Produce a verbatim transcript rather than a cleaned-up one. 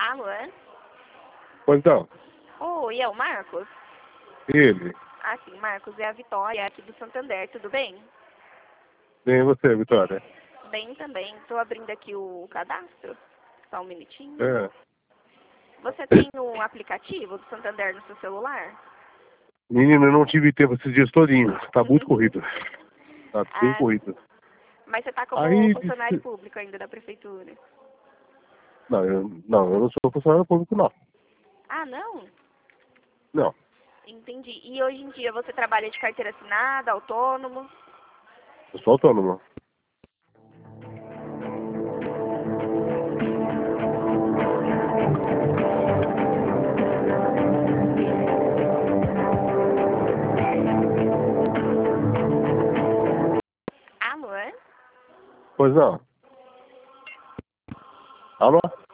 Alô? Pois não, Oi, é o Marcos? ele. Ah, sim, Marcos, é a Vitória aqui do Santander, tudo bem? Nem você, Vitória. Bem também. Estou abrindo aqui o cadastro. Só um minutinho. É. Você tem um aplicativo do Santander no seu celular? Menino, eu não tive tempo esses dias todinhos. Tá muito corrido. Tá bem Ah, corrido. mas você está como Aí funcionário disse... público ainda da prefeitura. Não, eu não, eu não sou funcionário público, não. Ah, não? Não. Entendi. E hoje em dia você trabalha de carteira assinada, autônomo? Eu sou autônomo. Alô? Pois não. Alô?